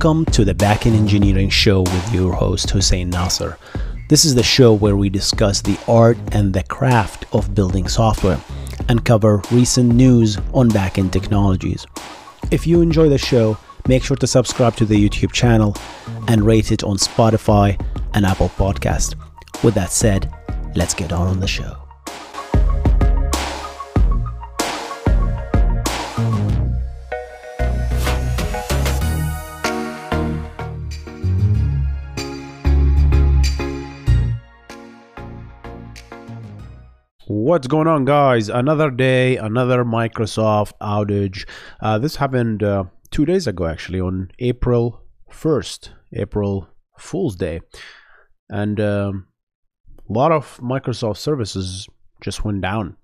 Welcome to the Backend Engineering Show with your host Hussein Nasser. This is the show where we discuss the art and the craft of building software and cover recent news on backend technologies. If you enjoy the show, make sure to subscribe to the YouTube channel and rate it on Spotify and Apple Podcast. With that said, let's get on the show. What's going on, guys? Another day, another Microsoft outage. This happened 2 days ago, actually, on April 1st, April Fool's Day. And a lot of Microsoft services just went down.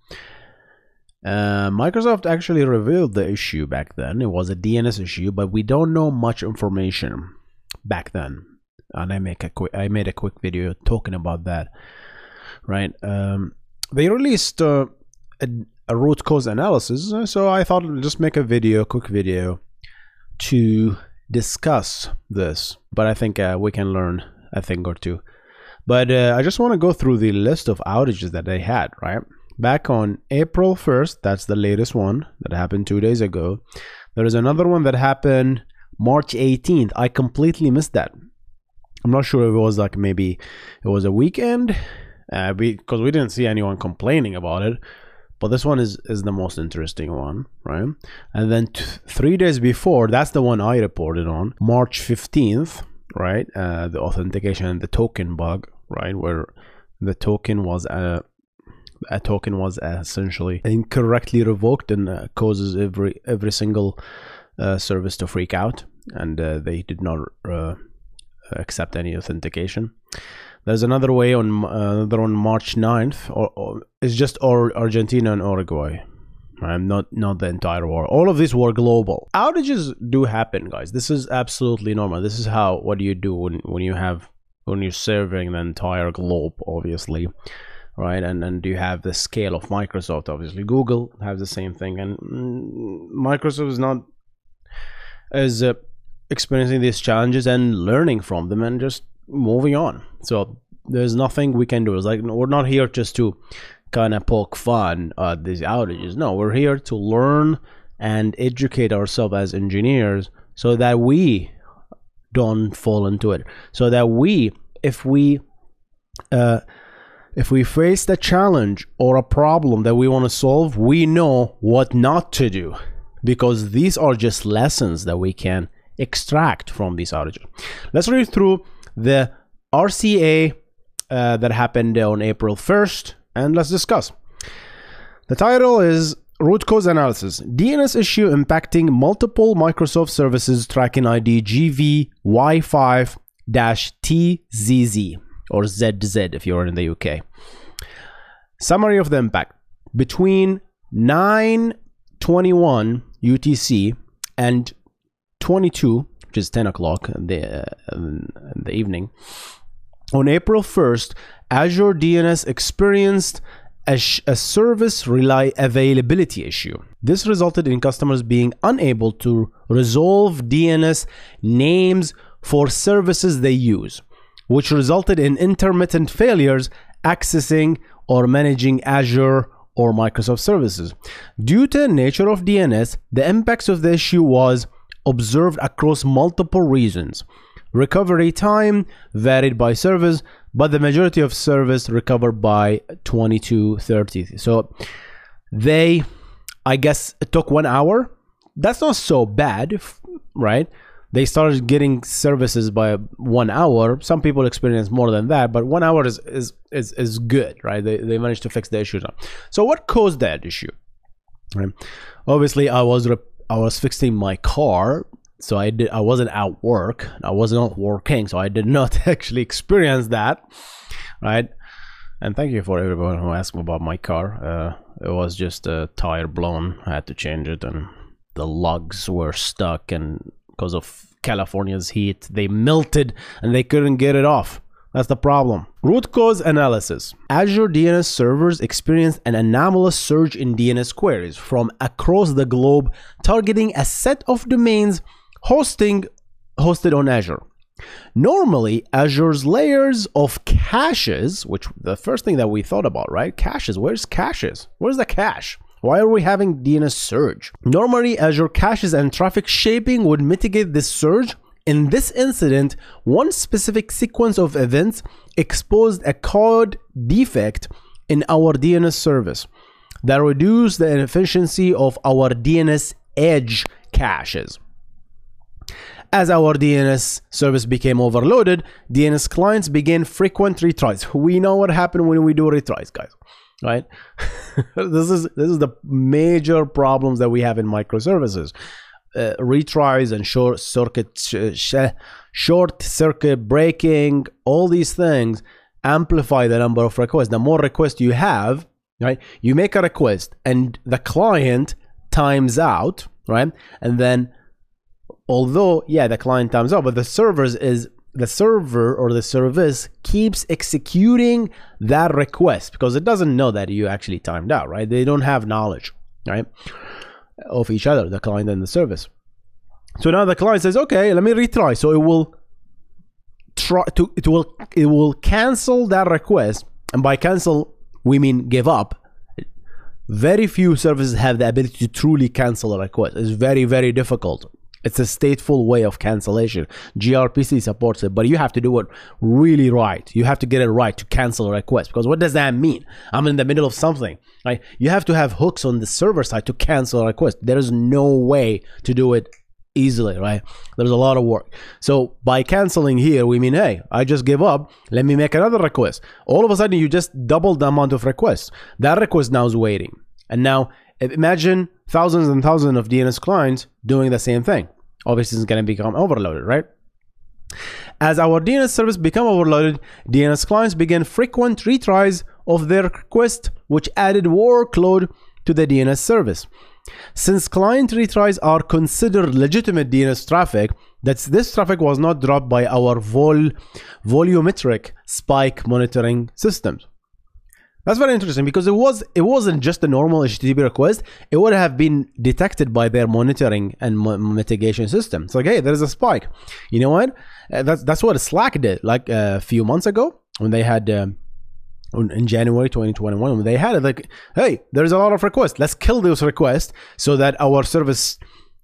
Microsoft actually revealed the issue back then. It was a DNS issue, but we don't know much information back then. And I made a quick video talking about that, right? They released a root cause analysis, so I thought I'd just make a quick video to discuss this. But I think we can learn a thing or two. But I just want to go through the list of outages that they had, right? Back on April 1st, that's the latest one that happened 2 days ago. There is another one that happened March 18th. I completely missed that. I'm not sure if it was like maybe it was a weekend. Because we didn't see anyone complaining about it, but this one is the most interesting one, right? And then 3 days before, that's the one I reported on, March 15th, right? The authentication and the token bug, right? Where the token was a token was essentially incorrectly revoked and causes every single service to freak out, and they did not accept any authentication. There's another way on March 9th, or it's just Argentina and Uruguay. Not the entire war. All of these were global. Outages do happen, guys. This is absolutely normal. This is what do you do when you're serving the entire globe, obviously, right? And you have the scale of Microsoft, obviously. Google has the same thing, and Microsoft is experiencing these challenges and learning from them and just moving on. So there's nothing we can do. It's like, we're not here just to kind of poke fun at these outages. No, we're here to learn and educate ourselves as engineers so that we don't fall into it. So that if we face the challenge or a problem that we want to solve, we know what not to do, because these are just lessons that we can extract from these outages. Let's read through the RCA that happened on April 1st, and let's discuss. The title is Root Cause Analysis. DNS issue impacting multiple Microsoft services tracking ID GVY5-TZZ or ZZ if you're in the UK. Summary of the impact. Between 9:21 UTC and 22, which is 10 o'clock in the evening, on April 1st, Azure DNS experienced a service availability issue. This resulted in customers being unable to resolve DNS names for services they use, which resulted in intermittent failures accessing or managing Azure or Microsoft services. Due to the nature of DNS, the impacts of the issue was observed across multiple regions. Recovery time varied by service, but the majority of service recovered by 22:30. So I guess it took 1 hour. That's not so bad, right? They started getting services by 1 hour. Some people experience more than that, but 1 hour is good, right? They managed to fix the issue now. So what caused that issue? Right? Obviously, I was fixing my car, so I wasn't at work. I was not working, so I did not actually experience that, right? And thank you for everyone who asked me about my car. It was just a tire blown. I had to change it, and the lugs were stuck, and because of California's heat, they melted and they couldn't get it off. That's the problem. Root cause analysis. Azure DNS servers experienced an anomalous surge in DNS queries from across the globe, targeting a set of domains hosting hosted on Azure. Normally, Azure's layers of caches, which the first thing that we thought about, right? Caches, where's caches? Where's the cache? Why are we having DNS surge? Normally, Azure caches and traffic shaping would mitigate this surge. In this incident, one specific sequence of events exposed a code defect in our DNS service that reduced the efficiency of our DNS edge caches. As our DNS service became overloaded, DNS clients began frequent retries. We know what happened when we do retries, guys, right? This is the major problems that we have in microservices. Retries and short circuit breaking, all these things amplify the number of requests. The more requests you have, right, you make a request and the client times out, right? And then although, yeah, the client times out, but the server or the service keeps executing that request because it doesn't know that you actually timed out, right? They don't have knowledge, right, of each other, the client and the service. So now the client says, okay, let me retry. So it will try to, it will cancel that request. And by cancel, we mean give up. Very few services have the ability to truly cancel a request. It's very, very difficult. It's a stateful way of cancellation. gRPC supports it, but you have to do it really right. You have to get it right to cancel a request, because what does that mean? I'm in the middle of something, right? You have to have hooks on the server side to cancel a request. There is no way to do it easily, right? There's a lot of work. So by canceling here, we mean, hey, I just give up. Let me make another request. All of a sudden, you just doubled the amount of requests. That request now is waiting. And now imagine thousands and thousands of DNS clients doing the same thing. Obviously, it's going to become overloaded, right? As our DNS service become overloaded, DNS clients began frequent retries of their request, which added workload to the DNS service. Since client retries are considered legitimate DNS traffic, this traffic was not dropped by our volumetric spike monitoring systems. That's very interesting, because it wasn't just a normal HTTP request. It would have been detected by their monitoring and mitigation system. It's like, hey, there's a spike. You know what? That's what Slack did like a few months ago when they had in January 2021, when they had it, like, hey, there's a lot of requests. Let's kill those requests so that our service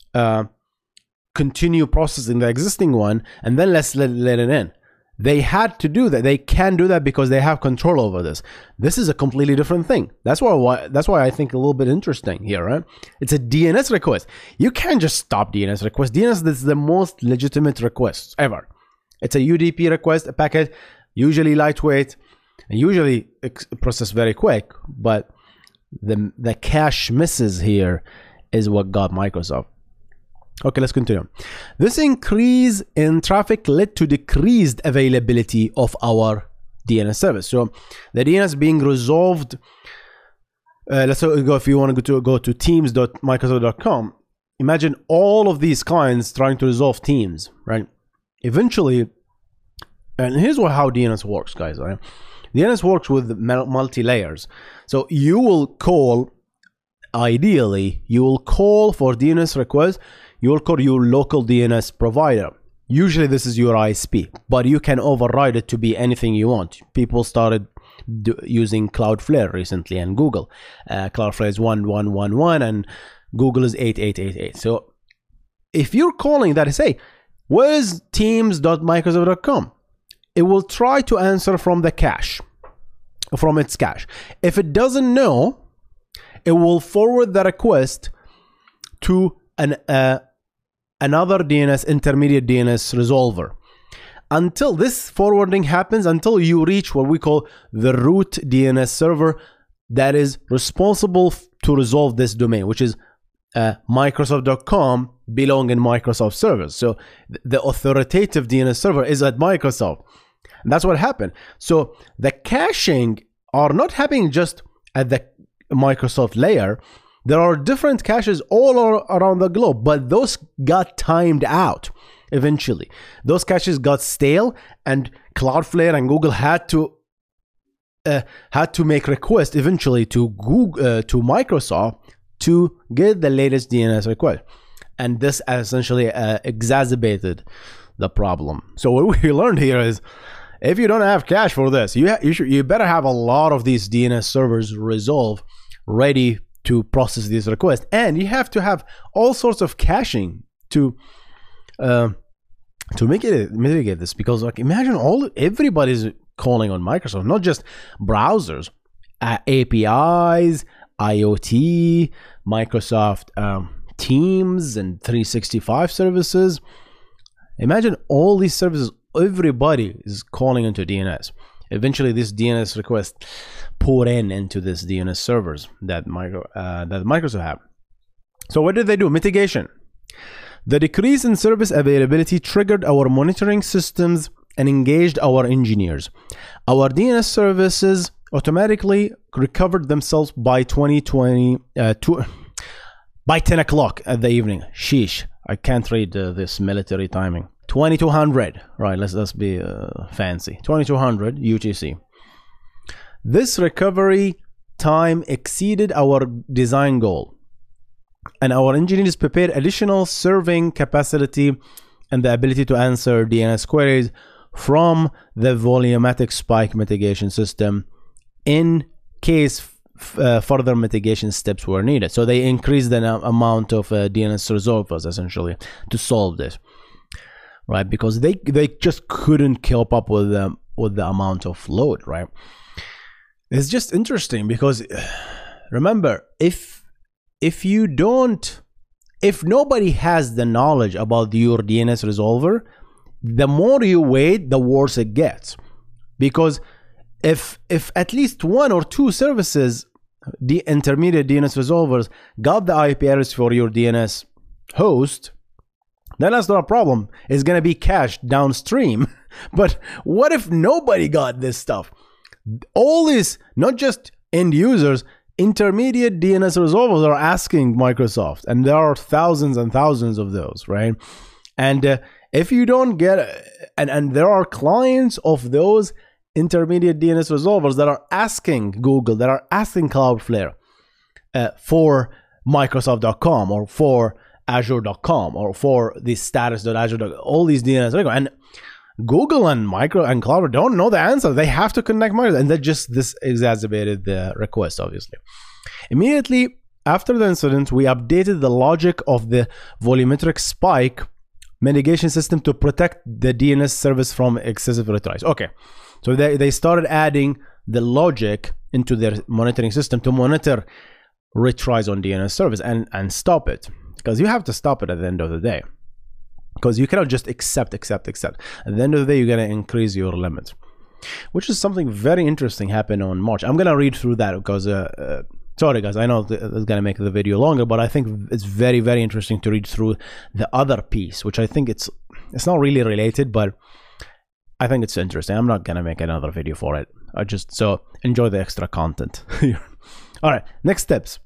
continue processing the existing one, and then let's let it in. They had to do that. They can do that because they have control over this. This is a completely different thing. That's why I think a little bit interesting here, right? It's a DNS request. You can't just stop DNS request. DNS is the most legitimate request ever. It's a UDP request, a packet, usually lightweight, and usually processed very quick. But the cache misses here is what got Microsoft. Okay, let's continue. This increase in traffic led to decreased availability of our DNS service. So the DNS being resolved, let's go, if you want to go to teams.microsoft.com, imagine all of these clients trying to resolve Teams, right? Eventually, and here's how DNS works, guys, right? DNS works with multi-layers. So you will call, ideally, you will call for DNS requests. You will call your local DNS provider. Usually this is your ISP, but you can override it to be anything you want. People started using Cloudflare recently, and Google. Cloudflare is 1111 and Google is 8888. So if you're calling that, say, where is teams.microsoft.com? It will try to answer from the cache, from its cache. If it doesn't know, it will forward the request to another DNS, intermediate DNS resolver. Until this forwarding happens, until you reach what we call the root DNS server that is responsible to resolve this domain, which is Microsoft.com belong in Microsoft servers. So the authoritative DNS server is at Microsoft. And that's what happened. So the caching are not happening just at the Microsoft layer. There are different caches all around the globe, but those got timed out eventually. Those caches got stale, and Cloudflare and Google had to make requests eventually to Google, to Microsoft, to get the latest DNS request. And this essentially exacerbated the problem. So what we learned here is, if you don't have cache for this, you better have a lot of these DNS servers resolve ready to process these requests, and you have to have all sorts of caching to mitigate this. Because like, imagine everybody's calling on Microsoft, not just browsers, APIs, IoT, Microsoft Teams and 365 services. Imagine all these services, everybody is calling into DNS. Eventually this DNS request pour into this DNS servers that Microsoft have. So what did they do? Mitigation. The decrease in service availability triggered our monitoring systems and engaged our engineers. Our DNS services automatically recovered themselves by 2020 by 10 o'clock at the evening. Sheesh, I can't read this military timing. 2200, right? Let's be fancy. 2200 UTC. This recovery time exceeded our design goal, and our engineers prepared additional serving capacity and the ability to answer DNS queries from the volumetric spike mitigation system in case further mitigation steps were needed. So they increased the amount of DNS resolvers essentially to solve this, right? Because they just couldn't keep up with the amount of load, right? It's just interesting because remember, if nobody has the knowledge about your DNS resolver, the more you wait, the worse it gets. Because if at least one or two services, the intermediate DNS resolvers, got the IP address for your DNS host, then that's not a problem. It's going to be cached downstream. But what if nobody got this stuff? All these, not just end users, intermediate DNS resolvers are asking Microsoft, and there are thousands and thousands of those, right? And if you don't get, and there are clients of those intermediate DNS resolvers that are asking Google, that are asking Cloudflare for Microsoft.com or for Azure.com or for the status.azure.com, all these DNS, and Google and Cloudflare don't know the answer. They have to connect Microsoft, and this exacerbated the request, obviously. Immediately after the incident, we updated the logic of the volumetric spike mitigation system to protect the DNS service from excessive retries. Okay, so they started adding the logic into their monitoring system to monitor retries on DNS service and stop it, because you have to stop it at the end of the day. Because you cannot just accept. At the end of the day, you're going to increase your limits, which is something very interesting happened on March. I'm going to read through that because, sorry guys, I know it's going to make the video longer, but I think it's very, very interesting to read through the other piece, which I think it's not really related, but I think it's interesting. I'm not going to make another video for it. So enjoy the extra content. All right, next steps.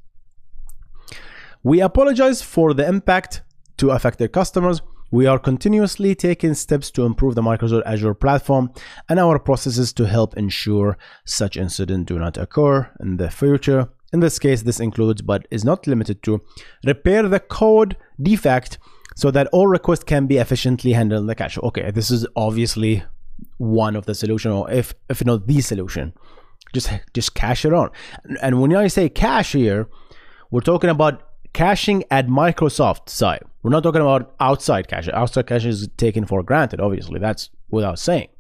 We apologize for the impact to affected customers. We are continuously taking steps to improve the Microsoft Azure platform and our processes to help ensure such incidents do not occur in the future. In this case, this includes, but is not limited to, repair the code defect so that all requests can be efficiently handled in the cache. Okay, this is obviously one of the solution, or if not the solution. Just cache it on. And when I say cache here, we're talking about caching at Microsoft side. We're not talking about outside cache. Outside cache is taken for granted, obviously. That's without saying.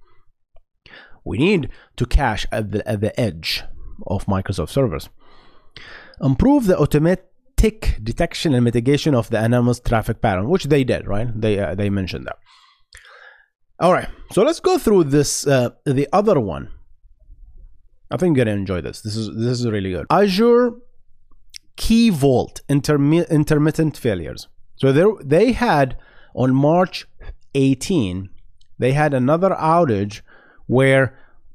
We need to cache at the edge of Microsoft servers. Improve the automatic detection and mitigation of the anomalous traffic pattern, which they did, right? They mentioned that. All right, so let's go through this, the other one. I think you're gonna enjoy this. This is really good. Azure Key Vault intermittent failures. So they had on March 18, they had another outage where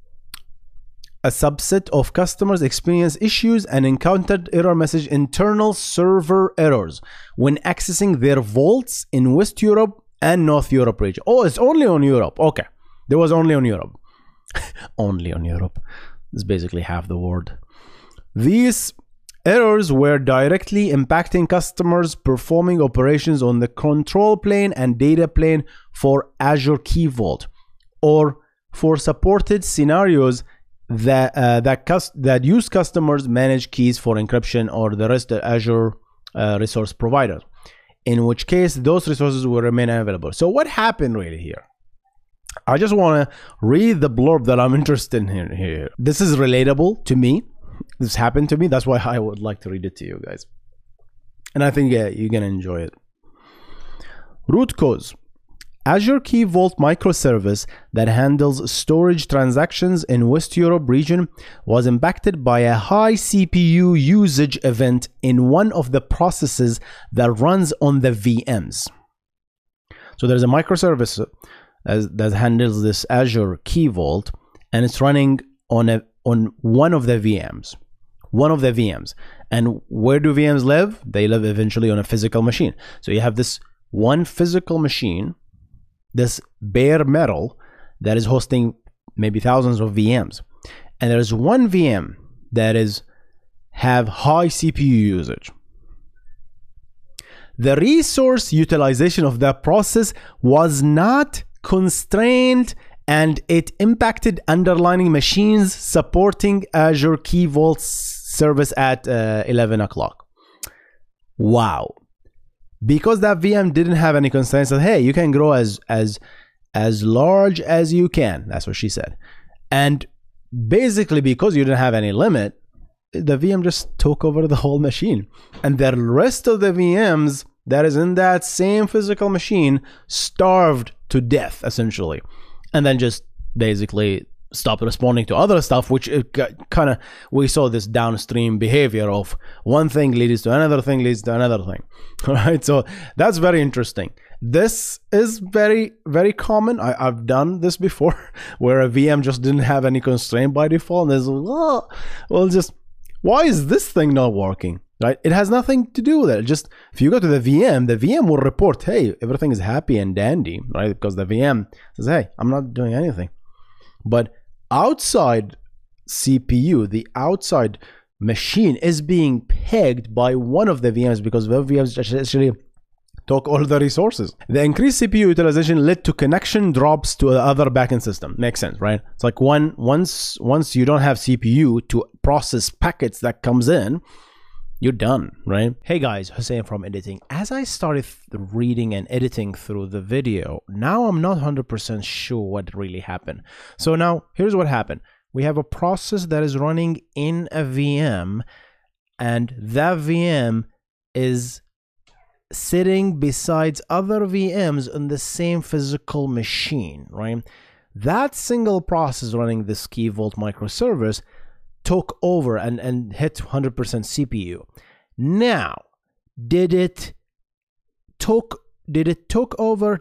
a subset of customers experienced issues and encountered error message internal server errors when accessing their vaults in West Europe and North Europe region. Oh, it's only on Europe. Okay, there was only on Europe. Only on Europe. It's basically half the word. These Errors were directly impacting customers performing operations on the control plane and data plane for Azure Key Vault, or for supported scenarios that use customers manage keys for encryption or the rest of Azure resource providers, in which case those resources will remain available. So what happened really here? I just want to read the blurb that I'm interested in here. This is relatable to me. This happened to me. That's why I would like to read it to you guys. And I think you're going to enjoy it. Root cause. Azure Key Vault microservice that handles storage transactions in West Europe region was impacted by a high CPU usage event in one of the processes that runs on the VMs. So there's a microservice that handles this Azure Key Vault, and it's running on one of the VMs. And where do VMs live? They live eventually on a physical machine. So you have this one physical machine, this bare metal that is hosting maybe thousands of VMs. And there's one VM that have high CPU usage. The resource utilization of that process was not constrained, and it impacted underlying machines supporting Azure Key Vault service at 11 o'clock. Wow. Because that VM didn't have any constraints, that hey, you can grow as large as you can. That's what she said. And basically, because you didn't have any limit, the VM just took over the whole machine. And the rest of the VMs that is in that same physical machine starved to death, essentially. And then just basically stopped responding to other stuff, which kind of, we saw this downstream behavior of one thing leads to another thing leads to another thing. All right, so that's very interesting. This is very, very common. I've done this before, where a VM just didn't have any constraint by default, and there's well, just why is this thing not working? Right? It has nothing to do with it. Just if you go to the VM will report, hey, everything is happy and dandy, right? Because the VM says, hey, I'm not doing anything. But outside CPU, the outside machine is being pegged by one of the VMs, because the VMs actually took all the resources. The increased CPU utilization led to connection drops to the other backend system. Makes sense, right? It's like once you don't have CPU to process packets that comes in, you're done, right? Hey guys, Hussein from editing. As I started reading and editing through the video, now I'm not 100% sure what really happened. So now here's what happened. We have a process that is running in a VM, and that VM is sitting besides other VMs on the same physical machine, right? That single process running this Key Vault microservice took over and hit 100% CPU. Now, did it take over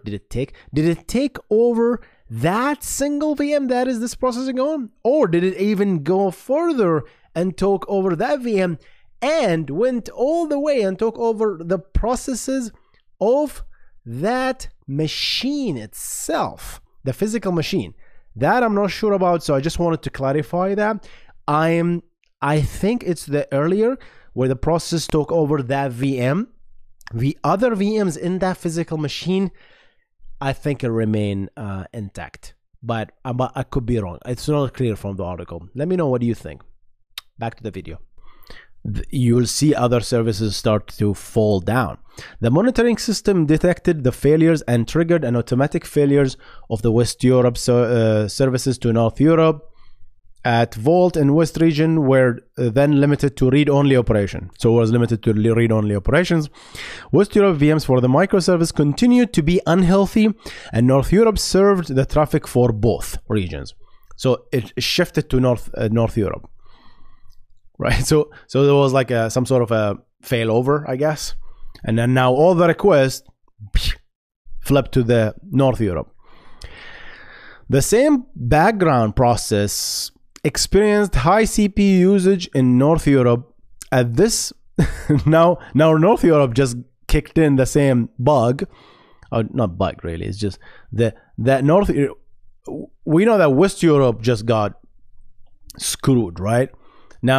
that single VM that is this processing on? Or did it even go further and took over that VM and went all the way and took over the processes of that machine itself, the physical machine? That I'm not sure about, so I just wanted to clarify that. I think it's the earlier where the process took over that VM. The other VMs in that physical machine, I think, remain intact, but I could be wrong. It's not clear from the article. Let me know what do you think. Back to the video. You will see other services start to fall down. The monitoring system detected the failures and triggered an automatic failures of the West Europe services to North Europe. At Vault in West region were then limited to read-only operation. So it was limited to read-only operations. West Europe VMs for the microservice continued to be unhealthy, and North Europe served the traffic for both regions. So it shifted to North Europe, right? So there was like some sort of a failover, I guess, and then now all the requests flipped to the North Europe. The same background process experienced high CPU usage in North Europe. At this, now North Europe just kicked in the same bug, or not bug really. It's just that North. We know that West Europe just got screwed, right? Now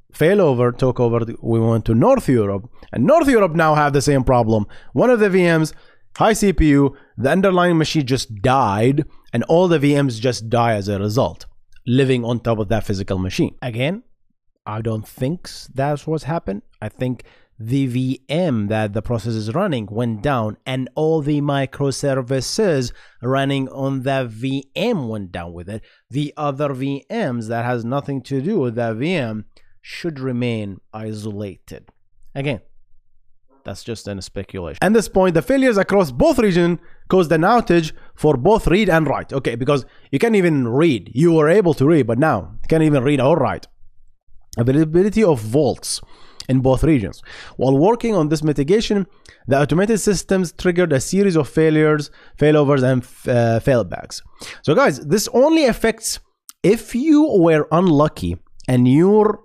failover took over. We went to North Europe, and North Europe now have the same problem. One of the VMs, high CPU, the underlying machine just died, and all the VMs just die as a result, living on top of that physical machine. Again, I don't think that's what's happened. I think the VM that the process is running went down, and all the microservices running on the VM went down with it. The other VMs that has nothing to do with that VM should remain isolated. Again, that's just a speculation. At this point, the failures across both regions caused an outage for both read and write. Okay, because you can't even read. You were able to read, but now you can't even read or write. Availability of vaults in both regions. While working on this mitigation, the automated systems triggered a series of failures, failovers, and failbacks. So guys, this only affects if you were unlucky and your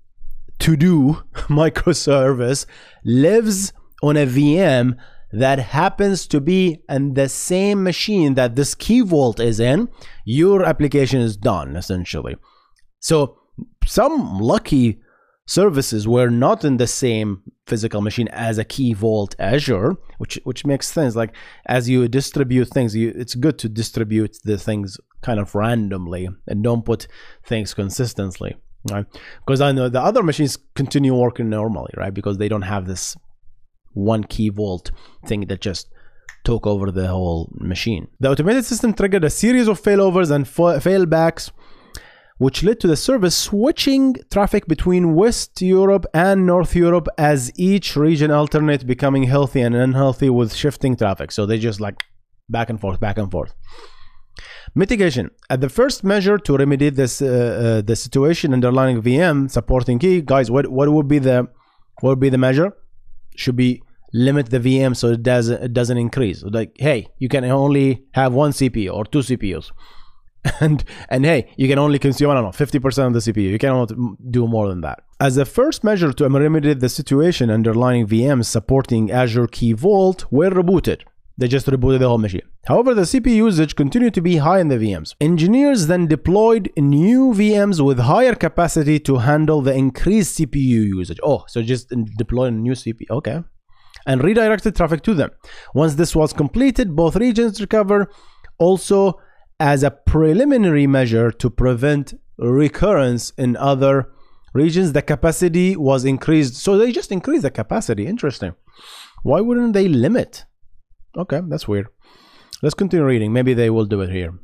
to-do microservice lives on a VM that happens to be in the same machine that this key vault is in. Your application is done, essentially. So some lucky services were not in the same physical machine as a key vault Azure, which makes sense. Like, as you distribute things, it's good to distribute the things kind of randomly and don't put things consistently, right? Because I know the other machines continue working normally, right? Because they don't have this one key vault thing that just took over the whole machine. The automated system triggered a series of failovers and failbacks, which led to the service switching traffic between West Europe and North Europe as each region alternate, becoming healthy and unhealthy with shifting traffic. So they just like back and forth, back and forth. Mitigation. At the first measure to remedy this the situation underlying VM supporting key, guys, what would be the measure? Should be limit the VM so it doesn't increase. Like, hey, you can only have one CPU or two CPUs. And hey, you can only consume, I don't know, 50% of the CPU. You cannot do more than that. As a first measure to remedy the situation, underlying VMs supporting Azure Key Vault were rebooted. They just rebooted the whole machine. However, the CPU usage continued to be high in the VMs. Engineers then deployed new VMs with higher capacity to handle the increased CPU usage. Oh, so just deploy a new CPU, okay. And redirected traffic to them. Once this was completed, both regions recover. Also, as a preliminary measure to prevent recurrence in other regions, the capacity was increased. So they just increased the capacity. Interesting. Why wouldn't they limit? Okay, that's weird. Let's continue reading. Maybe they will do it here.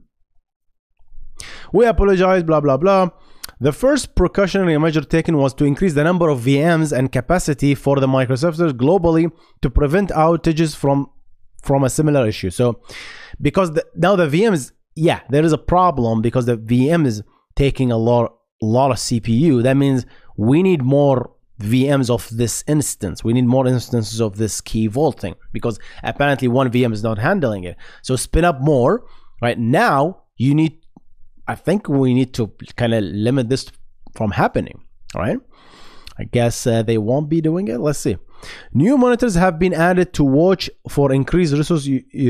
We apologize, blah, blah, blah. The first precautionary measure taken was to increase the number of VMs and capacity for the microservices globally to prevent outages from a similar issue. So because now the VMs, yeah, there is a problem because the VM is taking a lot of CPU. That means we need more VMs of this instance. We need more instances of this key vault thing because apparently one VM is not handling it. So spin up more. Right now, I think we need to kind of limit this from happening. All right. I guess they won't be doing it. Let's see. New monitors have been added to watch for increased resource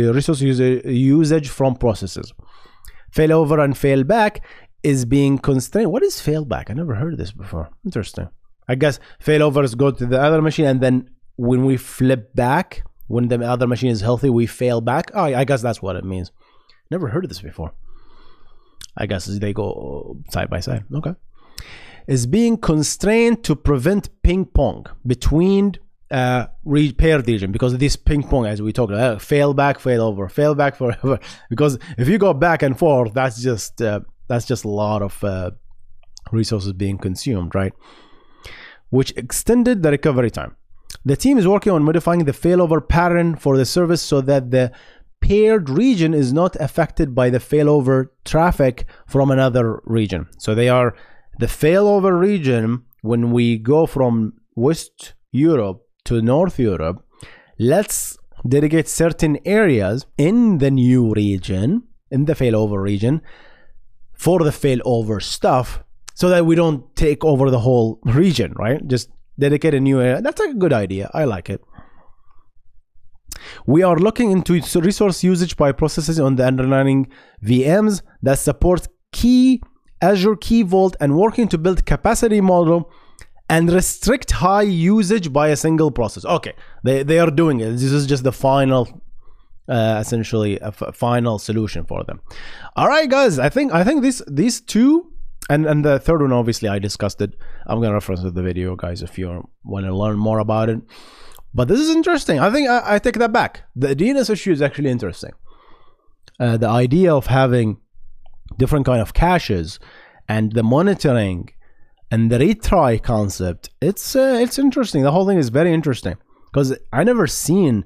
usage from processes. Failover and failback is being constrained. What is failback? I never heard this before. Interesting. I guess failovers go to the other machine, and then when we flip back, when the other machine is healthy, we fail back. Oh, I guess that's what it means. Never heard of this before. I guess they go side by side. Okay. Is being constrained to prevent ping pong between paired region, because of this ping pong, as we talked about, fail back, fail over, fail back forever. Because if you go back and forth, that's just a lot of resources being consumed, right? Which extended the recovery time. The team is working on modifying the failover pattern for the service so that the paired region is not affected by the failover traffic from another region. So they are the failover region. When we go from West Europe to North Europe, let's dedicate certain areas in the new region, in the failover region, for the failover stuff, so that we don't take over the whole region, right? Just dedicate a new area. That's a good idea. I like it. We are looking into resource usage by processes on the underlying VMs that support Azure Key Vault and working to build capacity model and restrict high usage by a single process. Okay, they are doing it. This is just the final, essentially a final solution for them. All right, guys, I think these two, and the third one, obviously I discussed it. I'm gonna reference the video, guys, if you want to learn more about it. But this is interesting. I think I take that back. The DNS issue is actually interesting. The idea of having different kind of caches and the monitoring and the retry concept, it's interesting. The whole thing is very interesting because I never seen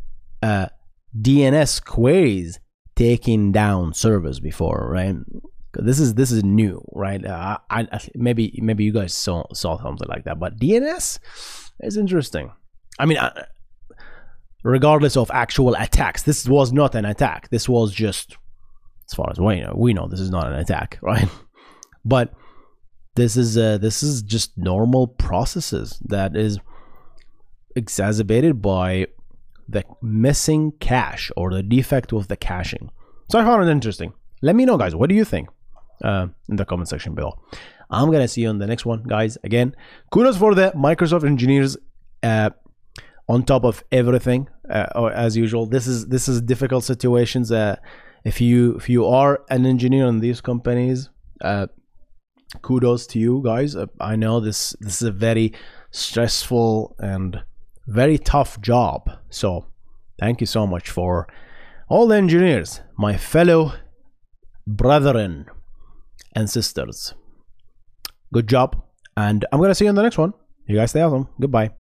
DNS queries taking down servers before, right? This is new, right? Maybe you guys saw something like that, but DNS is interesting. I mean, regardless of actual attacks, this was not an attack. This was just, as far as we know, this is not an attack, right? But this is just normal processes that is exacerbated by the missing cache or the defect with the caching. So I found it interesting. Let me know, guys, what do you think in the comment section below. I'm gonna see you on the next one, guys. Again, kudos for the Microsoft engineers on top of everything. Or as usual, this is difficult situations. If you are an engineer in these companies, kudos to you guys. I know this is a very stressful and very tough job, so thank you so much for all the engineers, my fellow brethren and sisters. Good job, and I'm gonna see you in the next one. You guys stay awesome. Goodbye.